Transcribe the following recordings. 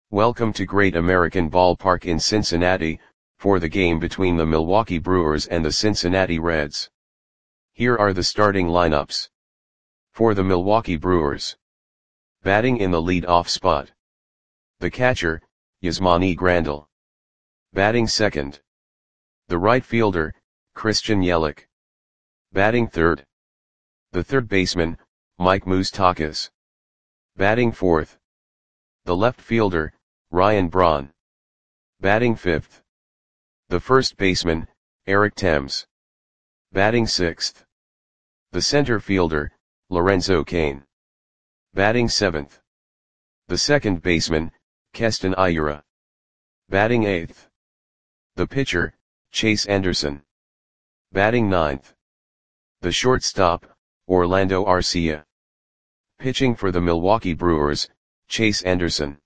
Welcome to Great American Ballpark in Cincinnati, for the game between the Milwaukee Brewers and the Cincinnati Reds. Here are the starting lineups. For the Milwaukee Brewers. Batting in the lead-off spot. The catcher, Yasmani Grandal. Batting second. The right fielder, Christian Yelich. Batting third. The third baseman, Mike Moustakas. Batting fourth. The left fielder, Ryan Braun. Batting fifth. The first baseman, Eric Thames. Batting sixth. The center fielder, Lorenzo Cain. Batting seventh. The second baseman, Keston Hiura. Batting eighth. The pitcher, Chase Anderson. Batting ninth. The shortstop, Orlando Arcia. Pitching for the Milwaukee Brewers, Chase Anderson.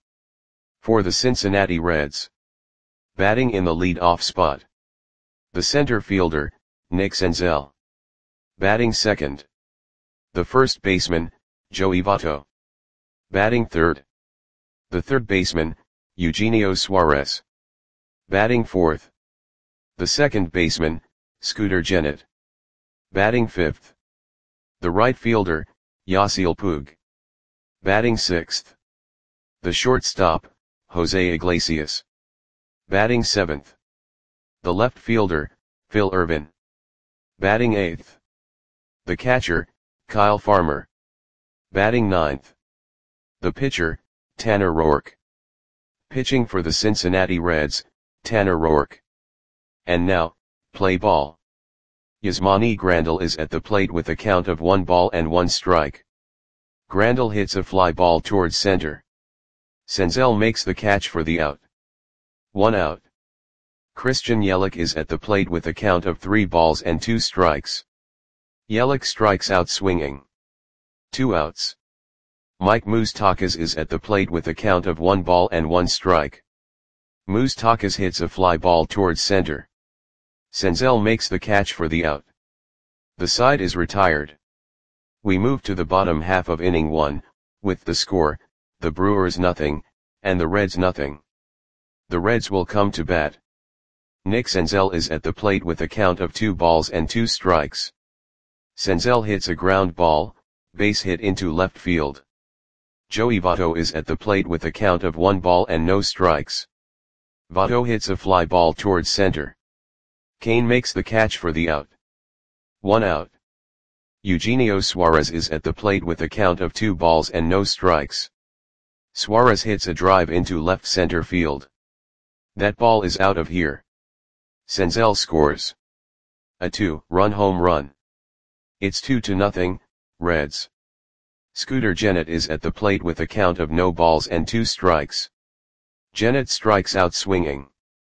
For the Cincinnati Reds. Batting in the lead-off spot. The center fielder, Nick Senzel. Batting second. The first baseman, Joey Votto. Batting third. The third baseman, Eugenio Suarez. Batting fourth. The second baseman, Scooter Gennett. Batting fifth. The right fielder, Yasiel Puig. Batting sixth. The shortstop, Jose Iglesias. Batting seventh. The left fielder, Phil Ervin. Batting eighth. The catcher, Kyle Farmer. Batting ninth. The pitcher, Tanner Roark. Pitching for the Cincinnati Reds, Tanner Roark. And now, play ball. Yasmani Grandal is at the plate with a count of 1-1 strike. Grandal hits a fly ball towards center. Senzel makes the catch for the out. 1 out. Christian Yelich is at the plate with a count of 3-2 strikes. Yelich strikes out swinging. 2 outs. Mike Moustakas is at the plate with a count of 1-1 strike. Moustakas hits a fly ball towards center. Senzel makes the catch for the out. The side is retired. We move to the bottom half of inning 1, with the score, the Brewers 0, and the Reds 0. The Reds will come to bat. Nick Senzel is at the plate with a count of 2-2 strikes. Senzel hits a ground ball, base hit into left field. Joey Votto is at the plate with a count of 1-0 strikes. Votto hits a fly ball towards center. Cain makes the catch for the out. 1 out. Eugenio Suarez is at the plate with a count of 2-0 strikes. Suarez hits a drive into left center field. That ball is out of here. Senzel scores a 2-run home run. It's 2-0, Reds. Scooter Gennett is at the plate with a count of 0-2 strikes. Gennett strikes out swinging.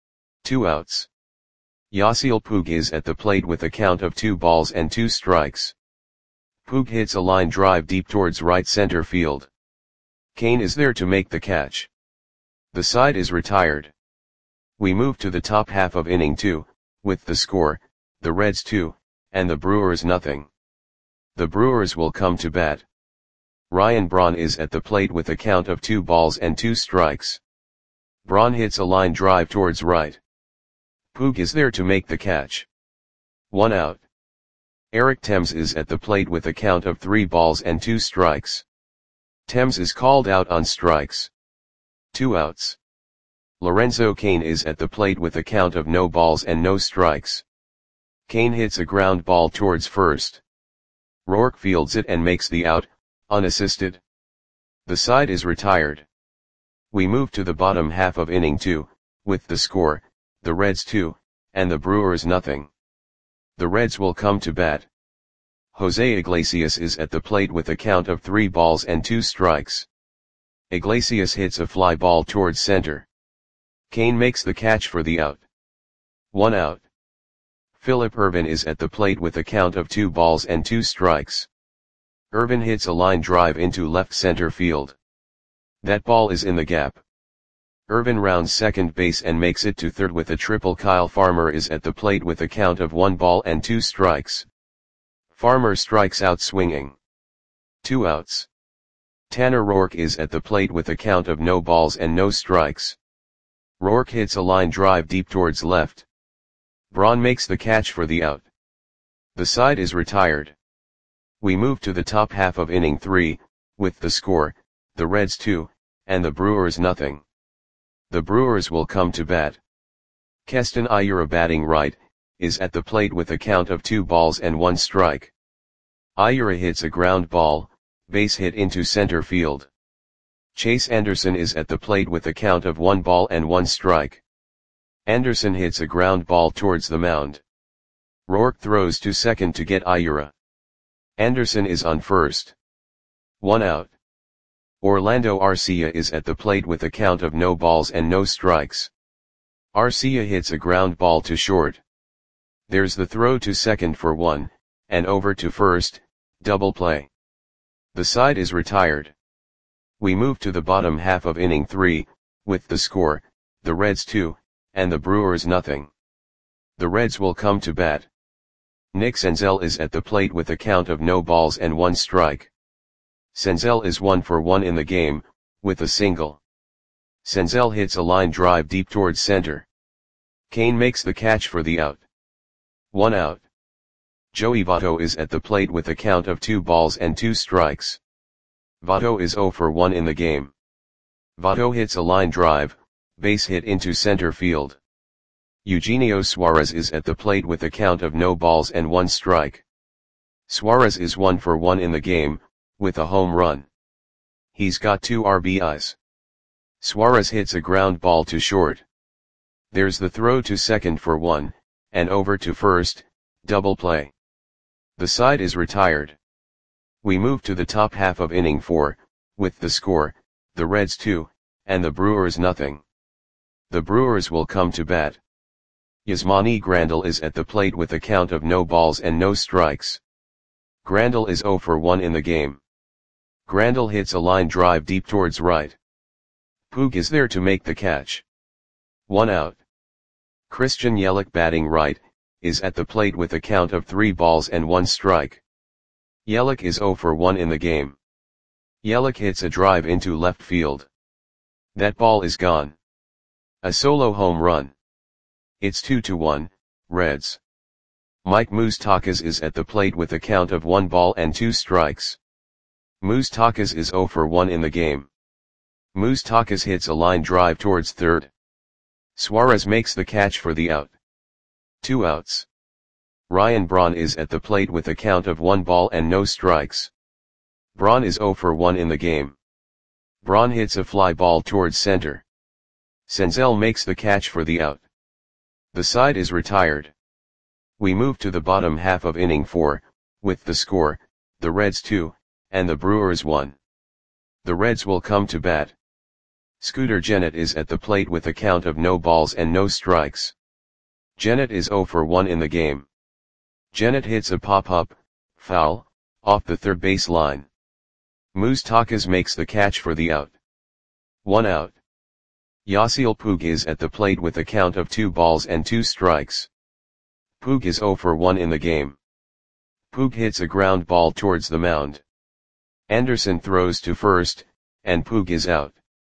2 outs. Yasiel Puig is at the plate with a count of 2-2 strikes. Puig hits a line drive deep towards right center field. Cain is there to make the catch. The side is retired. We move to the top half of inning 2, with the score, the Reds 2, and the Brewers 0. The Brewers will come to bat. Ryan Braun is at the plate with a count of 2-2 strikes. Braun hits a line drive towards right. Puig is there to make the catch. 1 out. Eric Thames is at the plate with a count of 3-2 strikes. Thames is called out on strikes. 2 outs. Lorenzo Cain is at the plate with a count of 0-0 strikes. Cain hits a ground ball towards first. Roark fields it and makes the out, unassisted. The side is retired. We move to the bottom half of inning 2, with the score, the Reds 2, and the Brewers 0. The Reds will come to bat. Jose Iglesias is at the plate with a count of 3-2 strikes. Iglesias hits a fly ball towards center. Cain makes the catch for the out. 1 out. Phillip Ervin is at the plate with a count of 2-2 strikes. Ervin hits a line drive into left center field. That ball is in the gap. Ervin rounds second base and makes it to third with a triple. Kyle Farmer is at the plate with a count of 1-2 strikes. Farmer strikes out swinging. 2 outs. Tanner Roark is at the plate with a count of no balls and no strikes. Roark hits a line drive deep towards left. Braun makes the catch for the out. The side is retired. We move to the top half of inning 3, with the score, the Reds 2, and the Brewers nothing. The Brewers will come to bat. Keston Hiura, batting right, is at the plate with a count of 2 balls and 1 strike. Hiura hits a ground ball, base hit into center field. Chase Anderson is at the plate with a count of 1 ball and 1 strike. Anderson hits a ground ball towards the mound. Roark throws to second to get Hiura. Anderson is on first. 1 out. Orlando Arcia is at the plate with a count of no balls and no strikes. Arcia hits a ground ball to short. There's the throw to second for 1, and over to first, double play. The side is retired. We move to the bottom half of inning 3, with the score, the Reds 2, and the Brewers nothing. The Reds will come to bat. Nick Senzel is at the plate with a count of no balls and 1 strike. Senzel is 1 for 1 in the game, with a single. Senzel hits a line drive deep towards center. Cain makes the catch for the out. 1 out. Joey Votto is at the plate with a count of 2 balls and 2 strikes. Votto is 0 for 1 in the game. Votto hits a line drive, base hit into center field. Eugenio Suarez is at the plate with a count of no balls and 1 strike. Suarez is 1 for 1 in the game, with a home run. He's got 2 RBIs. Suarez hits a ground ball to short. There's the throw to second for 1, and over to first, double play. The side is retired. We move to the top half of inning 4, with the score, the Reds 2, and the Brewers nothing. The Brewers will come to bat. Yasmani Grandal is at the plate with a count of no balls and no strikes. Grandal is 0 for 1 in the game. Grandal hits a line drive deep towards right. Puig is there to make the catch. 1 out. Christian Yelich, batting right, is at the plate with a count of 3 balls and 1 strike. Yelich is 0 for 1 in the game. Yelich hits a drive into left field. That ball is gone. A solo home run. It's 2-1, Reds. Mike Moustakas is at the plate with a count of 1 ball and 2 strikes. Moustakas is 0 for 1 in the game. Moustakas hits a line drive towards third. Suarez makes the catch for the out. 2 outs. Ryan Braun is at the plate with a count of 1 ball and no strikes. Braun is 0 for 1 in the game. Braun hits a fly ball towards center. Senzel makes the catch for the out. The side is retired. We move to the bottom half of inning 4, with the score, the Reds 2, and the Brewers 1. The Reds will come to bat. Scooter Gennett is at the plate with a count of no balls and no strikes. Gennett is 0 for 1 in the game. Gennett hits a pop-up, foul, off the third base line. Moustakas makes the catch for the out. 1 out. Yasiel Puig is at the plate with a count of 2 balls and 2 strikes. Puig is 0 for 1 in the game. Puig hits a ground ball towards the mound. Anderson throws to first, and Puig is out.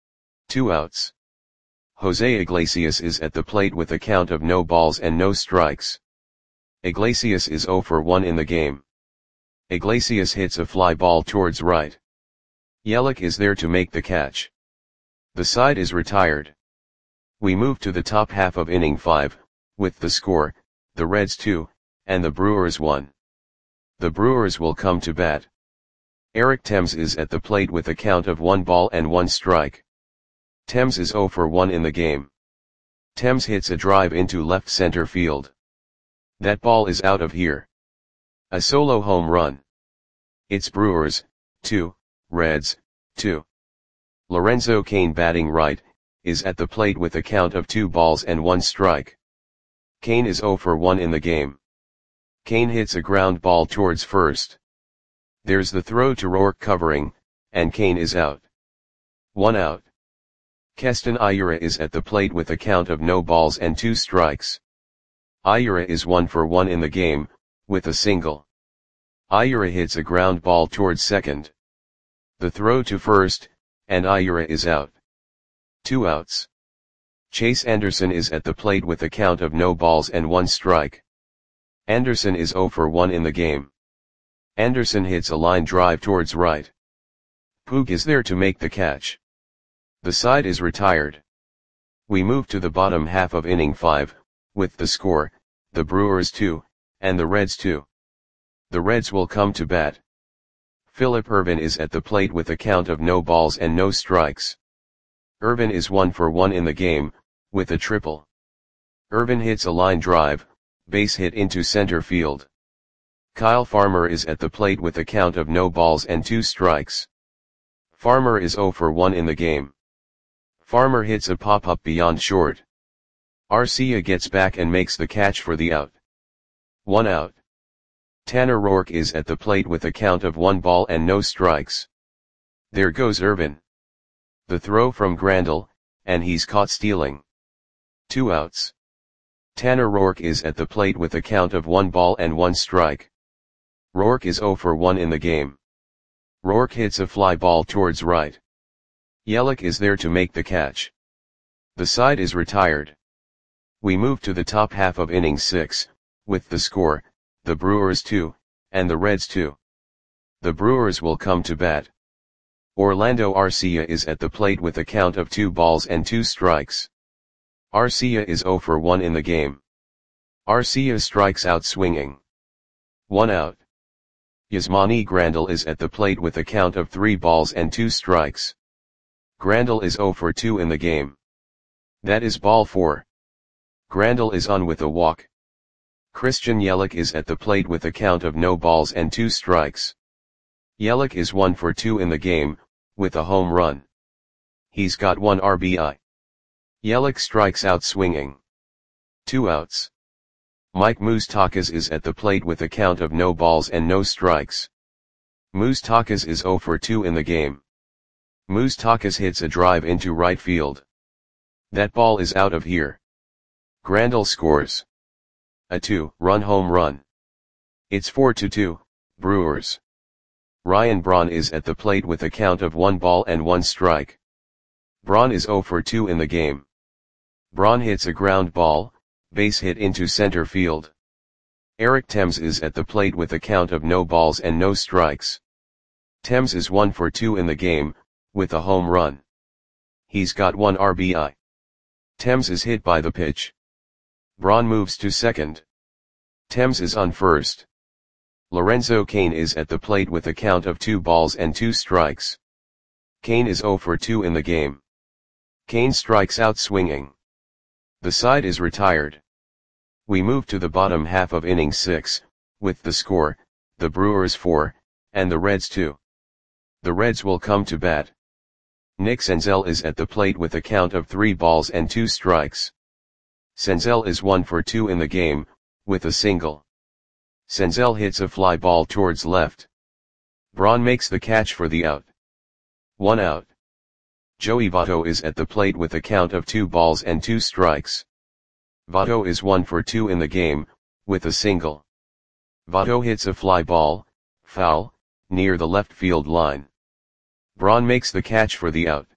2 outs. Jose Iglesias is at the plate with a count of no balls and no strikes. Iglesias is 0 for 1 in the game. Iglesias hits a fly ball towards right. Yelich is there to make the catch. The side is retired. We move to the top half of inning 5, with the score, the Reds 2, and the Brewers 1. The Brewers will come to bat. Eric Thames is at the plate with a count of 1 ball and 1 strike. Thames is 0 for 1 in the game. Thames hits a drive into left center field. That ball is out of here. A solo home run. It's Brewers 2, Reds 2. Lorenzo Cain, batting right, is at the plate with a count of 2 balls and 1 strike. Cain is 0 for 1 in the game. Cain hits a ground ball towards first. There's the throw to Roark covering, and Cain is out. 1 out. Keston Hiura is at the plate with a count of no balls and 2 strikes. Hiura is 1 for 1 in the game, with a single. Hiura hits a ground ball towards second. The throw to first, and Ayura is out. 2 outs. Chase Anderson is at the plate with a count of no balls and 1 strike. Anderson is 0 for 1 in the game. Anderson hits a line drive towards right. Puig is there to make the catch. The side is retired. We move to the bottom half of inning 5, with the score, the Brewers 2, and the Reds 2. The Reds will come to bat. Phillip Ervin is at the plate with a count of no balls and no strikes. Ervin is 1 for 1 in the game, with a triple. Ervin hits a line drive, base hit into center field. Kyle Farmer is at the plate with a count of no balls and 2 strikes. Farmer is 0 for 1 in the game. Farmer hits a pop-up beyond short. Arcia gets back and makes the catch for the out. 1 out. Tanner Roark is at the plate with a count of 1 ball and no strikes. There goes Ervin. The throw from Grandal, and he's caught stealing. 2 outs. Tanner Roark is at the plate with a count of 1 ball and 1 strike. Roark is 0 for 1 in the game. Roark hits a fly ball towards right. Yelich is there to make the catch. The side is retired. We move to the top half of inning 6, with the score, the Brewers 2, and the Reds 2. The Brewers will come to bat. Orlando Arcia is at the plate with a count of 2 balls and 2 strikes. Arcia is 0 for 1 in the game. Arcia strikes out swinging. 1 out. Yasmani Grandal is at the plate with a count of 3 balls and 2 strikes. Grandal is 0 for 2 in the game. That is ball 4. Grandal is on with a walk. Christian Yelich is at the plate with a count of no balls and 2 strikes. Yelich is 1 for 2 in the game, with a home run. He's got 1 RBI. Yelich strikes out swinging. 2 outs. Mike Moustakas is at the plate with a count of no balls and no strikes. Moustakas is 0 for 2 in the game. Moustakas hits a drive into right field. That ball is out of here. Grandal scores a 2-run home run. It's 4-2, Brewers. Ryan Braun is at the plate with a count of 1 ball and 1 strike. Braun is 0 for 2 in the game. Braun hits a ground ball, base hit into center field. Eric Thames is at the plate with a count of no balls and no strikes. Thames is 1 for 2 in the game, with a home run. He's got 1 RBI. Thames is hit by the pitch. Braun moves to second. Thames is on first. Lorenzo Cain is at the plate with a count of 2 balls and 2 strikes. Cain is 0 for 2 in the game. Cain strikes out swinging. The side is retired. We move to the bottom half of inning 6, with the score, the Brewers 4, and the Reds 2. The Reds will come to bat. Nick Senzel is at the plate with a count of 3 balls and 2 strikes. Senzel is 1 for 2 in the game, with a single. Senzel hits a fly ball towards left. Braun makes the catch for the out. 1 out. Joey Votto is at the plate with a count of 2 balls and 2 strikes. Votto is 1 for 2 in the game, with a single. Votto hits a fly ball, foul, near the left field line. Braun makes the catch for the out.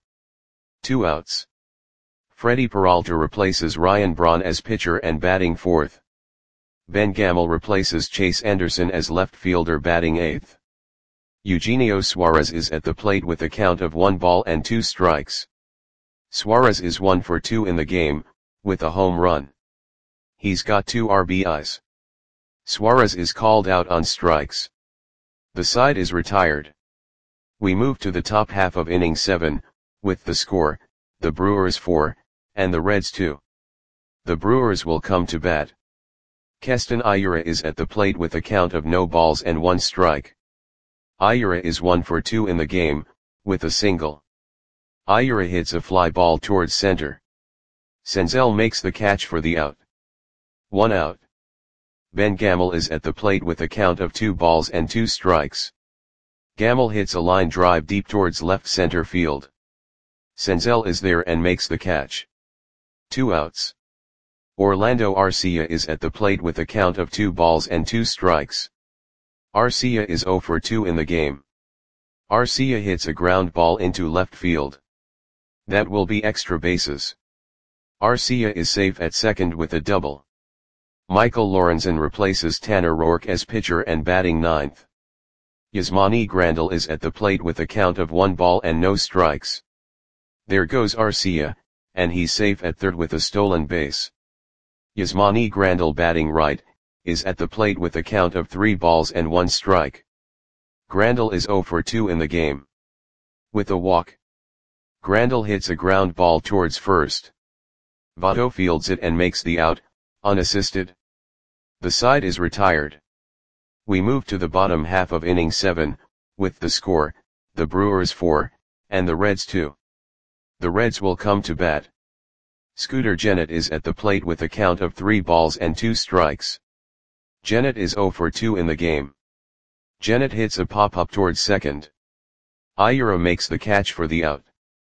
2 outs. Freddie Peralta replaces Ryan Braun as pitcher and batting 4th. Ben Gamel replaces Chase Anderson as left fielder batting 8th. Eugenio Suarez is at the plate with a count of 1 ball and 2 strikes. Suarez is 1 for 2 in the game, with a home run. He's got 2 RBIs. Suarez is called out on strikes. The side is retired. We move to the top half of inning 7, with the score, the Brewers 4, and the Reds 2. The Brewers will come to bat. Keston Hiura is at the plate with a count of no balls and 1 strike. Hiura is 1 for 2 in the game, with a single. Hiura hits a fly ball towards center. Senzel makes the catch for the out. 1 out. Ben Gamel is at the plate with a count of 2 balls and 2 strikes. Gamel hits a line drive deep towards left center field. Senzel is there and makes the catch. 2 outs. Orlando Arcia is at the plate with a count of 2 balls and 2 strikes. Arcia is 0 for 2 in the game. Arcia hits a ground ball into left field. That will be extra bases. Arcia is safe at second with a double. Michael Lorenzen replaces Tanner Roark as pitcher and batting ninth. Yasmani Grandal is at the plate with a count of 1 ball and no strikes. There goes Arcia, and he's safe at third with a stolen base. Yasmani Grandal batting right, is at the plate with a count of 3 balls and 1 strike. Grandal is 0 for 2 in the game. With a walk. Grandal hits a ground ball towards first. Votto fields it and makes the out, unassisted. The side is retired. We move to the bottom half of inning 7, with the score, the Brewers 4, and the Reds 2. The Reds will come to bat. Scooter Gennett is at the plate with a count of 3 balls and 2 strikes. Gennett is 0 for 2 in the game. Gennett hits a pop-up towards second. Ayura makes the catch for the out.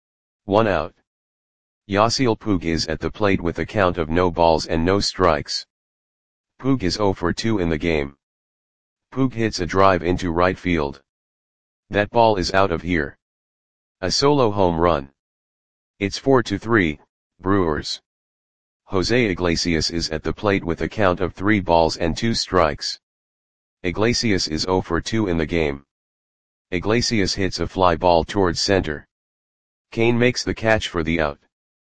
1 out. Yasiel Puig is at the plate with a count of no balls and no strikes. Puig is 0 for 2 in the game. Puig hits a drive into right field. That ball is out of here. A solo home run. It's 4-3, Brewers. Jose Iglesias is at the plate with a count of 3 balls and 2 strikes. Iglesias is 0 for 2 in the game. Iglesias hits a fly ball towards center. Kane makes the catch for the out.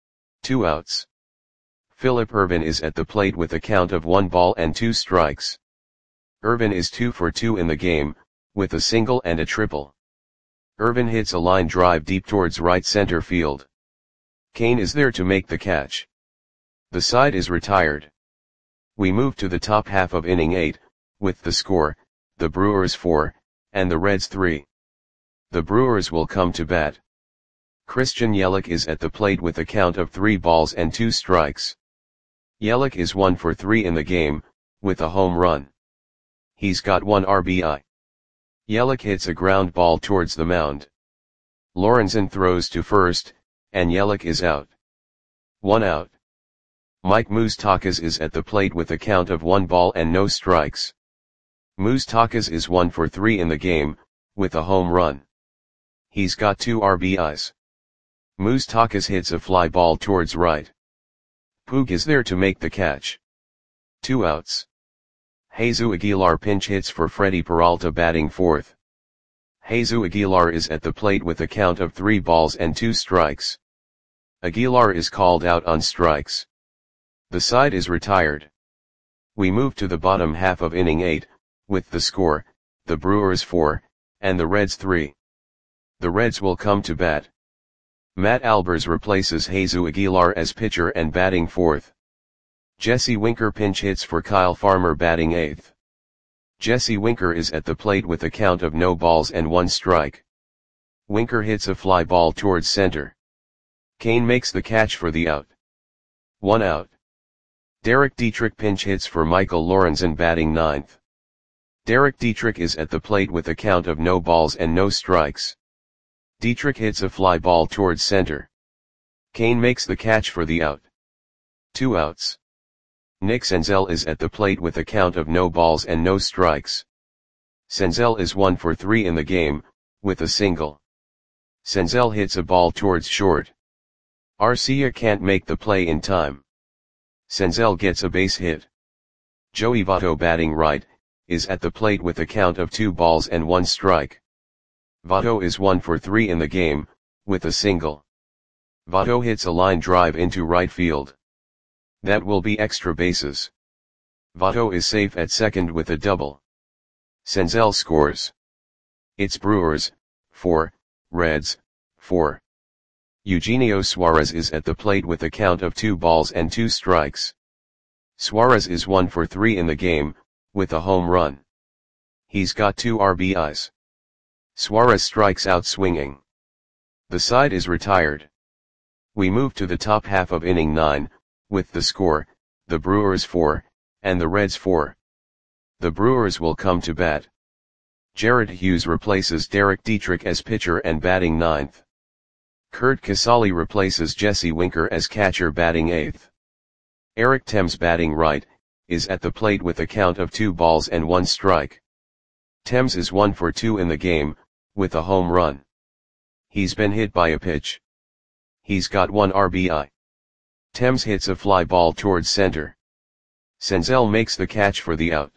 2 outs. Phillip Ervin is at the plate with a count of 1 ball and 2 strikes. Ervin is 2 for 2 in the game, with a single and a triple. Ervin hits a line drive deep towards right center field. Kane is there to make the catch. The side is retired. We move to the top half of inning 8, with the score, the Brewers 4, and the Reds 3. The Brewers will come to bat. Christian Yelich is at the plate with a count of 3 balls and 2 strikes. Yelich is 1 for 3 in the game, with a home run. He's got 1 RBI. Yelich hits a ground ball towards the mound. Lorenzen throws to first, and Yelich is out. 1 out. Mike Moustakas is at the plate with a count of 1 ball and no strikes. Moustakas is 1 for 3 in the game, with a home run. He's got 2 RBIs. Moustakas hits a fly ball towards right. Puig is there to make the catch. 2 outs. Jesus Aguilar pinch hits for Freddy Peralta batting fourth. Jesus Aguilar is at the plate with a count of 3 balls and 2 strikes. Aguilar is called out on strikes. The side is retired. We move to the bottom half of inning 8, with the score, the Brewers 4, and the Reds 3. The Reds will come to bat. Matt Albers replaces Jesus Aguilar as pitcher and batting fourth. Jesse Winker pinch hits for Kyle Farmer batting eighth. Jesse Winker is at the plate with a count of no balls and 1 strike. Winker hits a fly ball towards center. Kane makes the catch for the out. 1 out. Derek Dietrich pinch hits for Michael Lorenzen batting ninth. Derek Dietrich is at the plate with a count of no balls and no strikes. Dietrich hits a fly ball towards center. Kane makes the catch for the out. 2 outs. Nick Senzel is at the plate with a count of no balls and no strikes. Senzel is 1 for 3 in the game, with a single. Senzel hits a ball towards short. Arcia can't make the play in time. Senzel gets a base hit. Joey Votto batting right, is at the plate with a count of 2 balls and 1 strike. Votto is 1 for 3 in the game, with a single. Votto hits a line drive into right field. That will be extra bases. Votto is safe at second with a double. Senzel scores. It's Brewers 4, Reds 4. Eugenio Suarez is at the plate with a count of 2 balls and 2 strikes. Suarez is 1 for 3 in the game, with a home run. He's got 2 RBIs. Suarez strikes out swinging. The side is retired. We move to the top half of inning 9, with the score, the Brewers 4, and the Reds 4. The Brewers will come to bat. Jared Hughes replaces Derek Dietrich as pitcher and batting ninth. Kurt Casale replaces Jesse Winker as catcher batting eighth. Eric Thames batting right, is at the plate with a count of 2 balls and 1 strike. Thames is 1 for 2 in the game, with a home run. He's been hit by a pitch. He's got 1 RBI. Thames hits a fly ball towards center. Senzel makes the catch for the out.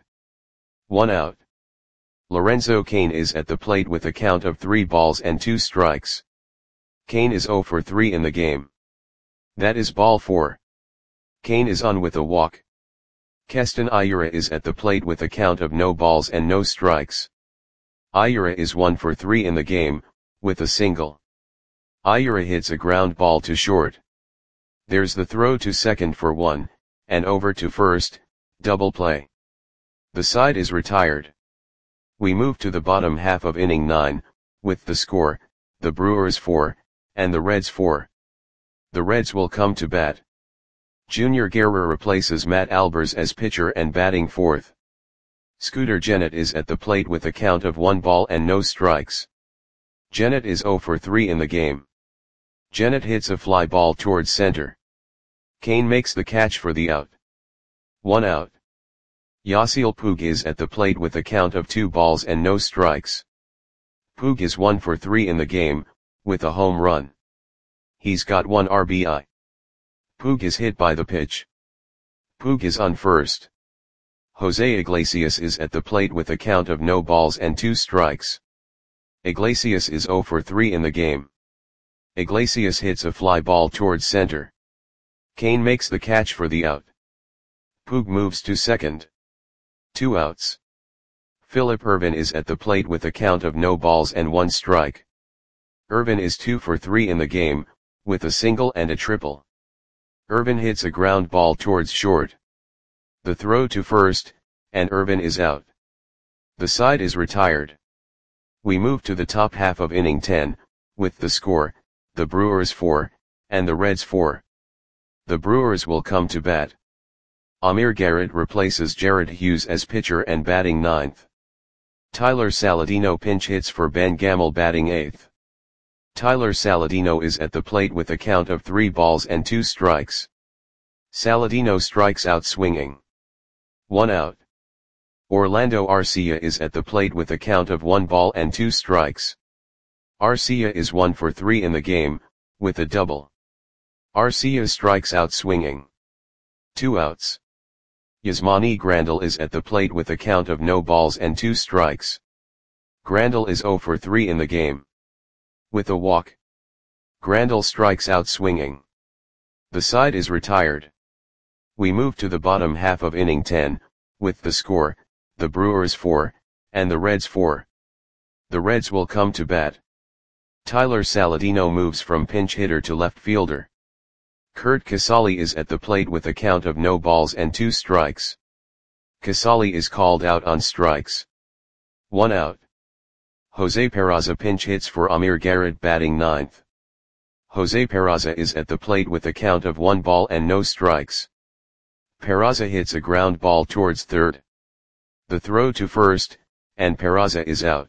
1 out. Lorenzo Cain is at the plate with a count of 3 balls and 2 strikes. Cain is 0 for 3 in the game. That is ball 4. Cain is on with a walk. Keston Hiura is at the plate with a count of no balls and no strikes. Hiura is 1 for 3 in the game, with a single. Hiura hits a ground ball to short. There's the throw to second for 1, and over to first, double play. The side is retired. We move to the bottom half of inning 9, with the score, the Brewers 4, and the Reds 4. The Reds will come to bat. Junior Guerra replaces Matt Albers as pitcher and batting fourth. Scooter Gennett is at the plate with a count of 1 ball and no strikes. Gennett is 0 for 3 in the game. Gennett hits a fly ball towards center. Cain makes the catch for the out. 1 out. Yasiel Puig is at the plate with a count of 2 balls and no strikes. Puig is 1 for 3 in the game, with a home run. He's got 1 RBI. Puig is hit by the pitch. Puig is on first. Jose Iglesias is at the plate with a count of no balls and 2 strikes. Iglesias is 0 for 3 in the game. Iglesias hits a fly ball towards center. Cain makes the catch for the out. Puig moves to second. 2 outs. Phillip Ervin is at the plate with a count of no balls and 1 strike. Ervin is 2 for 3 in the game, with a single and a triple. Ervin hits a ground ball towards short. The throw to first, and Ervin is out. The side is retired. We move to the top half of inning 10, with the score, the Brewers 4, and the Reds 4. The Brewers will come to bat. Amir Garrett replaces Jared Hughes as pitcher and batting 9th. Tyler Saladino pinch hits for Ben Gamel batting 8th. Tyler Saladino is at the plate with a count of 3 balls and 2 strikes. Saladino strikes out swinging. 1 out. Orlando Arcia is at the plate with a count of 1 ball and 2 strikes. Arcia is 1 for 3 in the game, with a double. Arcia strikes out swinging. 2 outs. Yasmani Grandal is at the plate with a count of no balls and 2 strikes. Grandal is 0 for 3 in the game. With a walk. Grandal strikes out swinging. The side is retired. We move to the bottom half of inning 10, with the score, the Brewers 4, and the Reds 4. The Reds will come to bat. Tyler Saladino moves from pinch hitter to left fielder. Curt Casali is at the plate with a count of no balls and 2 strikes. Casali is called out on strikes. 1 out. Jose Peraza pinch hits for Amir Garrett batting 9th. Jose Peraza is at the plate with a count of 1 ball and no strikes. Peraza hits a ground ball towards third. The throw to first, and Peraza is out.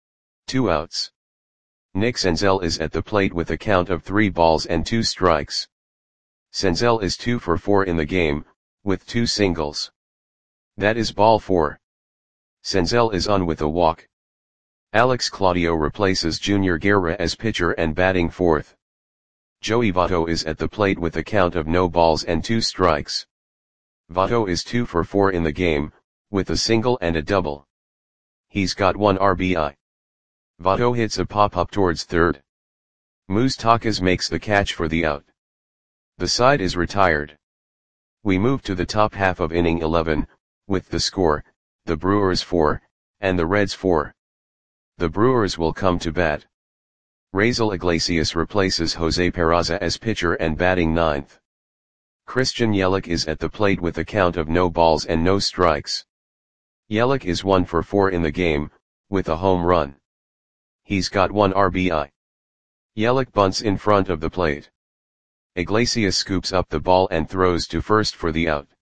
2 outs. Nick Senzel is at the plate with a count of 3 balls and 2 strikes. Senzel is 2 for 4 in the game, with 2 singles. That is ball 4. Senzel is on with a walk. Alex Claudio replaces Junior Guerra as pitcher and batting 4th. Joey Votto is at the plate with a count of no balls and 2 strikes. Votto is 2 for 4 in the game, with a single and a double. He's got 1 RBI. Votto hits a pop-up towards third. Moustakas makes the catch for the out. The side is retired. We move to the top half of inning 11, with the score, the Brewers 4, and the Reds 4. The Brewers will come to bat. Raisel Iglesias replaces Jose Peraza as pitcher and batting 9th. Christian Yelich is at the plate with a count of no balls and no strikes. Yelich is 1 for 4 in the game, with a home run. He's got 1 RBI. Yelich bunts in front of the plate. Iglesias scoops up the ball and throws to first for the out.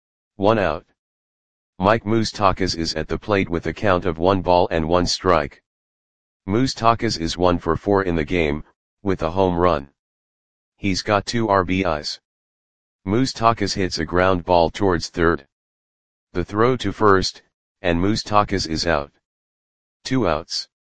1 out. Mike Moustakas is at the plate with a count of 1 ball and 1 strike. Moustakas is 1 for 4 in the game, with a home run. He's got 2 RBIs. Moustakas hits a ground ball towards third. The throw to first, and Moustakas is out. 2 outs.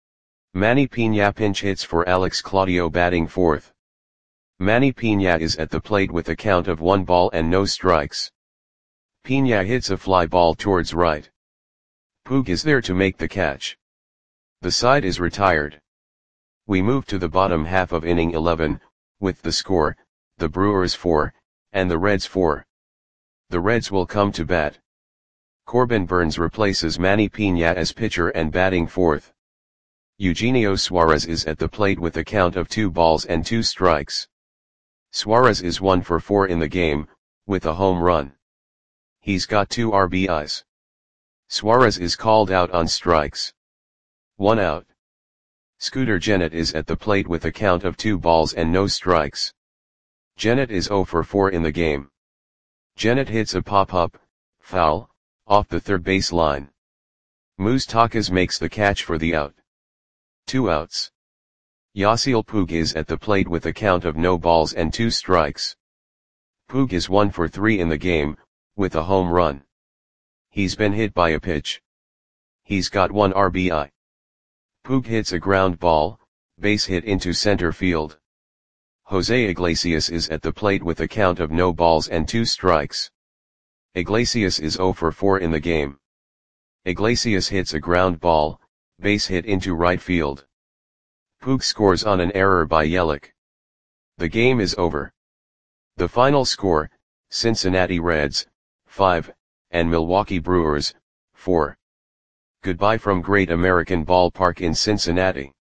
Manny Piña pinch hits for Alex Claudio batting fourth. Manny Piña is at the plate with a count of 1 ball and no strikes. Piña hits a fly ball towards right. Puig is there to make the catch. The side is retired. We move to the bottom half of inning 11, with the score, the Brewers 4, and the Reds 4. The Reds will come to bat. Corbin Burnes replaces Manny Piña as pitcher and batting fourth. Eugenio Suarez is at the plate with a count of 2 balls and 2 strikes. Suarez is 1 for 4 in the game, with a home run. He's got 2 RBIs. Suarez is called out on strikes. 1 out. Scooter Gennett is at the plate with a count of 2 balls and no strikes. Gennett is 0 for 4 in the game. Gennett hits a pop-up, foul, off the third base line. Moustakas makes the catch for the out. 2 outs. Yasiel Puig is at the plate with a count of no balls and 2 strikes. Puig is 1 for 3 in the game, with a home run. He's been hit by a pitch. He's got 1 RBI. Puig hits a ground ball, base hit into center field. Jose Iglesias is at the plate with a count of no balls and 2 strikes. Iglesias is 0 for 4 in the game. Iglesias hits a ground ball, base hit into right field. Puig scores on an error by Yelich. The game is over. The final score, Cincinnati Reds, 5, and Milwaukee Brewers, 4. Goodbye from Great American Ballpark in Cincinnati.